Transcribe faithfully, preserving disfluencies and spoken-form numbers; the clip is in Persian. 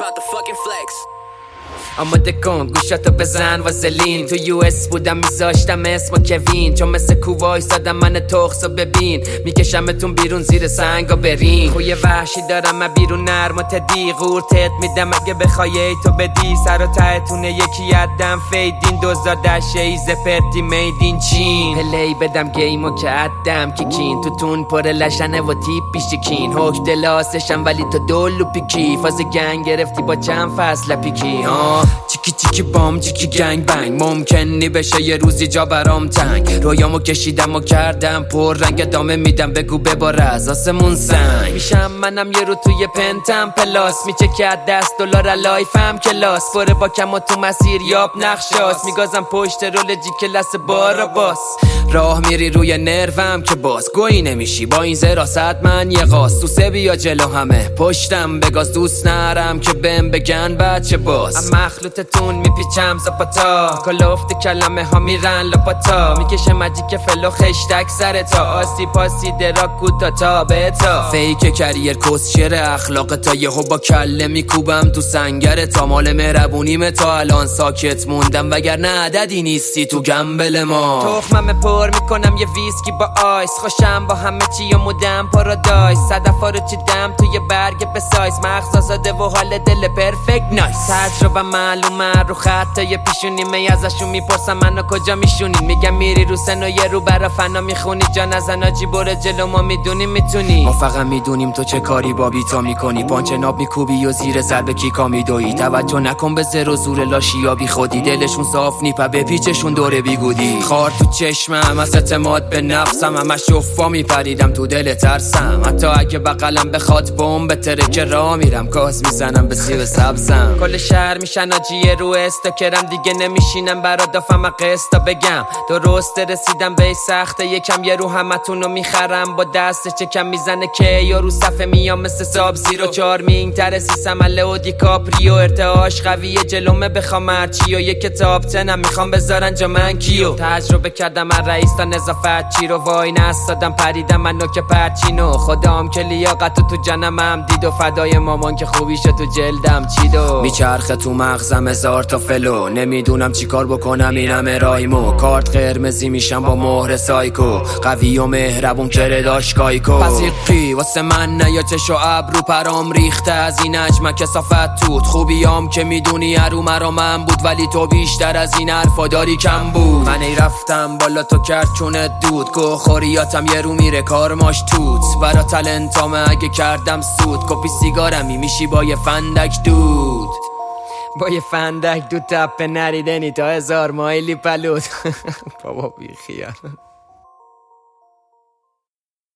about the fucking flex. آماده کن گوشاتو بزن واسلین. تو یو اس بودم میذاشتم اسمو کوین، چون مثل کووای سادم من تخصو ببین. میکشمتون بیرون زیر سنگا برین. خوی وحشی دارم من بیرون نرم و تدی قورتت میدم اگه بخوای تو بدی. سر و تهتونه یکی عدم فیدین دوزار دشه ایز پرتی میدین چین. پلی بدم گیمو که عدم کیکین. تو تون پر لشنه و تیپ بیشتکین. حک دلاسشم ولی تو دولو پیکی. فاز گنگ گرفتی با چند فصل پیکی ها. چیکی چیکی بام چیکی گنگ بنگ. ممکنی بشه یه روزی جا برام تنگ. رویامو کشیدم و کردم پر رنگ ادامه میدم بگو ببار از آسمون سنگ. میشم منم یه رو توی پنتم پلاس. میچه که از دست دلار لایفم کلاس. باره با کم و تو مسیر یاب نقشاست. میگازم پشت رول جی کلاس بارا باس. راه میری روی نروم که باز گویی نمیشی با این زراست. من یه قاس تو سبی یا جلو همه پشتم بگاز. دوست نرم که بهم بگن بچه باز. مخلوطتون میپیچم زپاتا. کلفت کلمه ها میرن لپاتا. میکشه مجیک فلو خشتک سر تا. آسی پاسی دراک کوتا تا بتا. فیک کریر کس شیر اخلاق تا یهو با کله میکوبم تو سنگر تا. مال مهربونیم تا الان ساکت موندم وگرنه عددی نیستی تو گمبل ما. تخمم پر میکنم یه ویسکی با آیس. خوشم با همه چی و مودم پارادایس. صدفا رو چیدم توی برگ به سایز. مغز آزاده و حال دل پرفکت نایس. تجربه معلومه رو خطای پیشونی. می ازشون میپرسم منو کجا میشونین. میگم میری رو سن و یه رو برا فنا میخونی. جا نزن آجی بره جلو ما میدونیم میتونی. ما فقط میدونیم تو چه کاری با بیتا میکنی. پانچ ناب میکوبی و زیر سر به کیکا میدوی. توجه نکن به زر و زور لاشیا بی خودی. دلشون صاف نیپه به پیچشون دوره بیگودی. خار تو چشمم از اعتماد به نفسم. همه شفا میپریدم تو دل ترسم. حتی اگه بغلم بخواد بوم به ترک را میرم. کاز میزنم به سیب سبزم. کل شهر میشن آجیه رو استاکرم. دیگه نمیشینم برا دافم قسطا بگم. درست رسیدم به سخته یکم. یه رو همتونو میخرم با دست چکم. میزنه که یا رو صفحه میام مثل ساب زیرو. چارمینگ تر سیسم لئو دیکاپریو. ارتعاش قویه جلومه بخوام هرچی. و یه کتاب تنم میخوام بذارن جا من کیو. تجربه کردم من رئیس تا نظافت چی رو. وای نستادم پریدم منو که پرچینو. خدام که لیاقتو تو جنمم دید. و فدای مامان که خوبیشو تو جلدم چیدو. میچرخه تو مغزم هزار تا فلو. نمیدونم چی کار بکنم اینم رایمو. کارت قرمزی میشم با مهر سایکو. قوی و مهربون کره داشکایکو. پس یکی واسه من نه یا چشو ابرو پرام ریخته. از این اجمه کسافت توت. خوبیام که میدونی هرو مرا من بود. ولی تو بیشتر از این حرفا داری کم بود. من ای رفتم بالا تو کرد چونت دود. گو خوریاتم یه رو میره کارماش توت. برا تلنتامه اگه کردم سود. کپی سیگارمی میشی با یه فندک دود. با یه فندک دو تپه نریدنی تا هزار مایلی پلود. بابا بی خیال.